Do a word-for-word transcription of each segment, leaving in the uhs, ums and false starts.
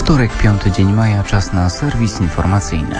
Wtorek, piąty dzień maja, czas na serwis informacyjny.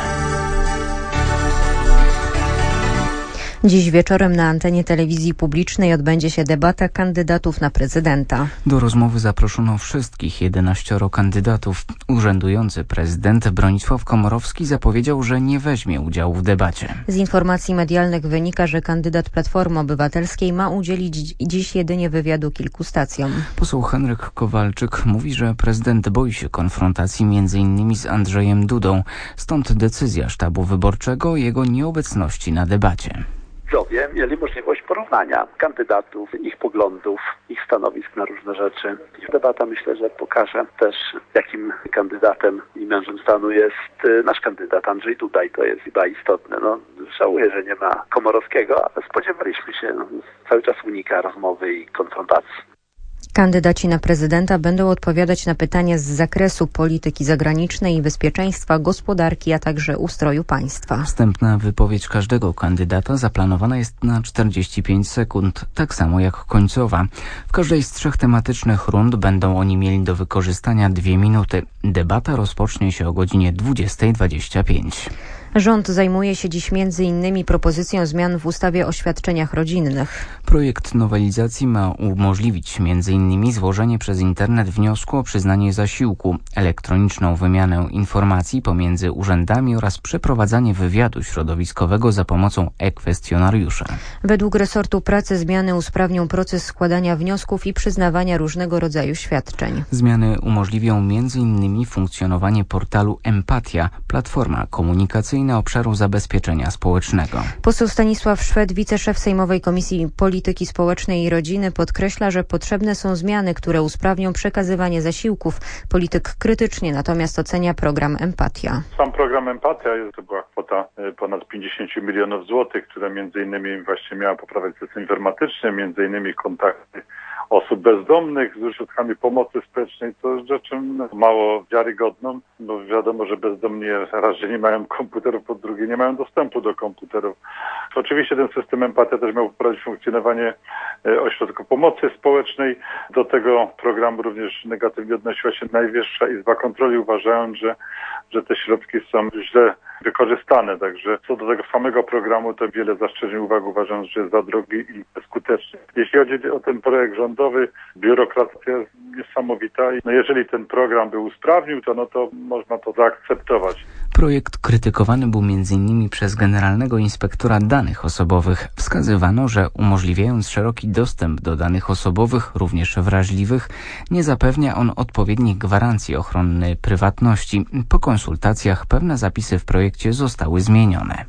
Dziś wieczorem na antenie telewizji publicznej odbędzie się debata kandydatów na prezydenta. Do rozmowy zaproszono wszystkich jedenaścioro kandydatów. Urzędujący prezydent Bronisław Komorowski zapowiedział, że nie weźmie udziału w debacie. Z informacji medialnych wynika, że kandydat Platformy Obywatelskiej ma udzielić dziś jedynie wywiadu kilku stacjom. Poseł Henryk Kowalczyk mówi, że prezydent boi się konfrontacji między innymi z Andrzejem Dudą. Stąd decyzja sztabu wyborczego o jego nieobecności na debacie. Widzowie mieli możliwość porównania kandydatów, ich poglądów, ich stanowisk na różne rzeczy. I debata, myślę, że pokaże też, jakim kandydatem i mężem stanu jest nasz kandydat Andrzej Duda i to jest chyba istotne. No, żałuję, że nie ma Komorowskiego, ale spodziewaliśmy się, no, cały czas unika rozmowy i konfrontacji. Kandydaci na prezydenta będą odpowiadać na pytania z zakresu polityki zagranicznej i bezpieczeństwa, gospodarki, a także ustroju państwa. Wstępna wypowiedź każdego kandydata zaplanowana jest na czterdzieści pięć sekund, tak samo jak końcowa. W każdej z trzech tematycznych rund będą oni mieli do wykorzystania dwie minuty. Debata rozpocznie się o godzinie dwudziesta dwadzieścia pięć. Rząd zajmuje się dziś między innymi propozycją zmian w ustawie o świadczeniach rodzinnych. Projekt nowelizacji ma umożliwić między innymi złożenie przez internet wniosku o przyznanie zasiłku, elektroniczną wymianę informacji pomiędzy urzędami oraz przeprowadzanie wywiadu środowiskowego za pomocą e-kwestionariusza. Według resortu pracy zmiany usprawnią proces składania wniosków i przyznawania różnego rodzaju świadczeń. Zmiany umożliwią między innymi funkcjonowanie portalu Empatia, platforma komunikacyjna obszaru zabezpieczenia społecznego. Poseł Stanisław Szwed, wiceszef Sejmowej Komisji Polityki Społecznej i Rodziny, podkreśla, że potrzebne są zmiany, które usprawnią przekazywanie zasiłków. Polityk krytycznie natomiast ocenia program Empatia. Sam program Empatia to była kwota ponad pięćdziesiąt milionów złotych, która między innymi właśnie miała poprawiać system informatyczny, między innymi kontakty osób bezdomnych z środkami pomocy społecznej, to jest rzeczą mało wiarygodną, bo wiadomo, że bezdomni raz, że nie mają komputerów, po drugie nie mają dostępu do komputerów. Oczywiście ten system Empatia też miał poprawić funkcjonowanie ośrodków pomocy społecznej. Do tego programu również negatywnie odnosiła się Najwyższa Izba Kontroli, uważając, że, że te środki są źle wykorzystane. Także co do tego samego programu, to wiele zastrzeżeń uwag, uważam, że jest za drogi i skuteczny. Jeśli chodzi o ten projekt rządowy, biurokracja jest niesamowita. No jeżeli ten program by usprawnił, to no to można to zaakceptować. Projekt krytykowany był między innymi przez Generalnego Inspektora Danych Osobowych. Wskazywano, że umożliwiając szeroki dostęp do danych osobowych, również wrażliwych, nie zapewnia on odpowiednich gwarancji ochrony prywatności. Po konsultacjach pewne zapisy w projekcie zostały zmienione.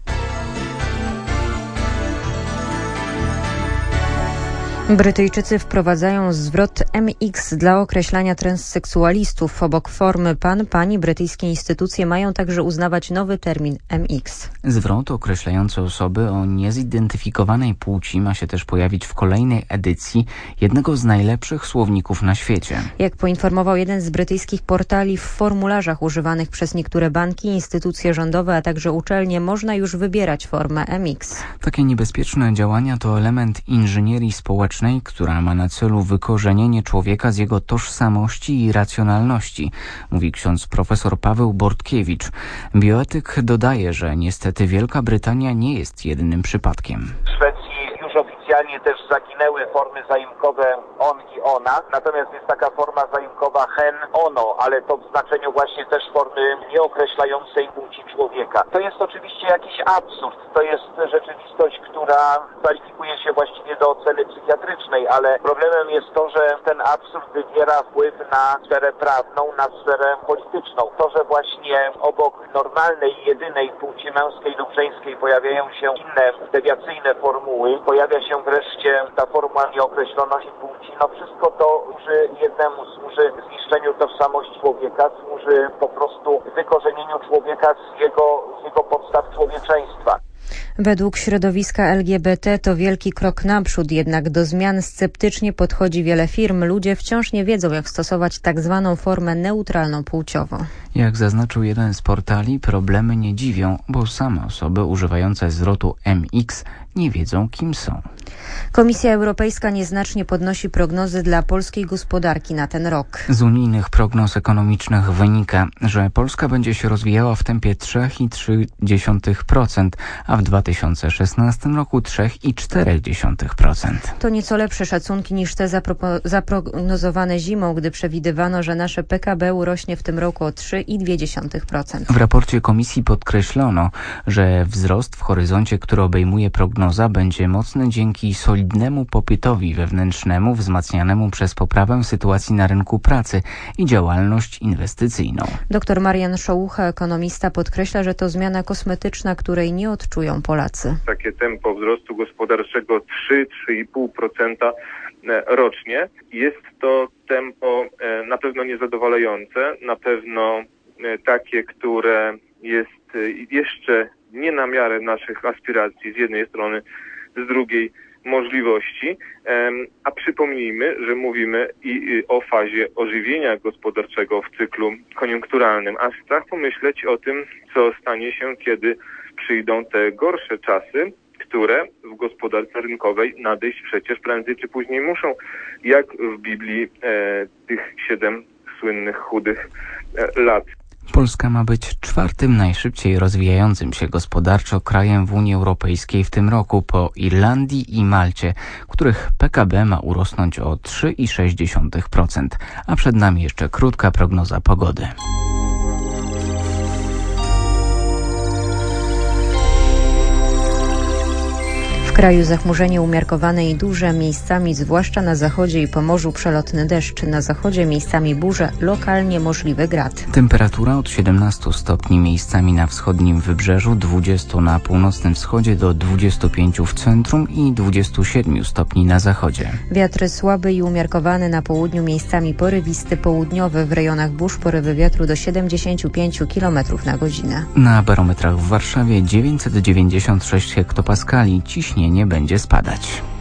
Brytyjczycy wprowadzają zwrot M X dla określania transseksualistów. Obok formy pan, pani brytyjskie instytucje mają także uznawać nowy termin M X. Zwrot określający osoby o niezidentyfikowanej płci ma się też pojawić w kolejnej edycji jednego z najlepszych słowników na świecie. Jak poinformował jeden z brytyjskich portali, w formularzach używanych przez niektóre banki, instytucje rządowe, a także uczelnie można już wybierać formę M X. Takie niebezpieczne działania to element inżynierii społecznej, która ma na celu wykorzenienie człowieka z jego tożsamości i racjonalności, mówi ksiądz profesor Paweł Bortkiewicz. Bioetyk dodaje, że niestety Wielka Brytania nie jest jedynym przypadkiem. W Szwecji już oficjalnie też zaginęły formy zaimkowe on i ona, natomiast jest taka forma zaimkowa hen, ono, ale to w znaczeniu właśnie też formy nieokreślającej płci człowieka. To jest oczywiście jakiś absurd, to jest rzeczywistość, która kwalifikuje się właściwie do oceny psychiatrycznej, ale problemem jest to, że ten absurd wywiera wpływ na sferę prawną, na sferę polityczną. To, że właśnie obok normalnej, jedynej płci męskiej lub żeńskiej pojawiają się inne dewiacyjne formuły, pojawia się wreszcie ta formuła nieokreśloności płci, no wszystko to służy jednemu, służy zniszczeniu tożsamości człowieka, służy po prostu wykorzenieniu człowieka z jego, z jego podstaw człowieczeństwa. Według środowiska L G B T to wielki krok naprzód, jednak do zmian sceptycznie podchodzi wiele firm. Ludzie wciąż nie wiedzą, jak stosować tak zwaną formę neutralną płciowo. Jak zaznaczył jeden z portali, problemy nie dziwią, bo same osoby używające zwrotu M X nie wiedzą, kim są. Komisja Europejska nieznacznie podnosi prognozy dla polskiej gospodarki na ten rok. Z unijnych prognoz ekonomicznych wynika, że Polska będzie się rozwijała w tempie trzy przecinek trzy procent, a w dwa tysiące szesnastym roku trzy przecinek cztery procent. To nieco lepsze szacunki niż te zapro- zaprognozowane zimą, gdy przewidywano, że nasze P K B urośnie w tym roku o trzy przecinek dwa procent. W raporcie komisji podkreślono, że wzrost w horyzoncie, który obejmuje prognoza, będzie mocny dzięki solidnemu popytowi wewnętrznemu wzmacnianemu przez poprawę sytuacji na rynku pracy i działalność inwestycyjną. Doktor Marian Szołucha, ekonomista, podkreśla, że to zmiana kosmetyczna, której nie odczują Polacy. Takie tempo wzrostu gospodarczego trzy do trzy i pół procent rocznie. Jest to tempo na pewno niezadowalające, na pewno takie, które jest jeszcze nie na miarę naszych aspiracji z jednej strony, z drugiej możliwości, a przypomnijmy, że mówimy i o fazie ożywienia gospodarczego w cyklu koniunkturalnym, a strach pomyśleć o tym, co stanie się, kiedy przyjdą te gorsze czasy, które w gospodarce rynkowej nadejść przecież prędzej czy później muszą, jak w Biblii e, tych siedem słynnych chudych e, lat. Polska ma być czwartym najszybciej rozwijającym się gospodarczo krajem w Unii Europejskiej w tym roku po Irlandii i Malcie, których P K B ma urosnąć o trzy przecinek sześć procent, a przed nami jeszcze krótka prognoza pogody. W kraju zachmurzenie umiarkowane i duże, miejscami zwłaszcza na zachodzie i Pomorzu przelotny deszcz, na zachodzie miejscami burze, lokalnie możliwy grad. Temperatura od siedemnastu stopni miejscami na wschodnim wybrzeżu, dwudziestu na północnym wschodzie do dwudziestu pięciu w centrum i dwudziestu siedmiu stopni na zachodzie. Wiatry słaby i umiarkowany na południu, miejscami porywisty, południowy, w rejonach burz porywy wiatru do siedemdziesięciu pięciu kilometrów na godzinę. Na barometrach w Warszawie dziewięćset dziewięćdziesiąt sześć hektopaskali, ciśnienie nie będzie spadać.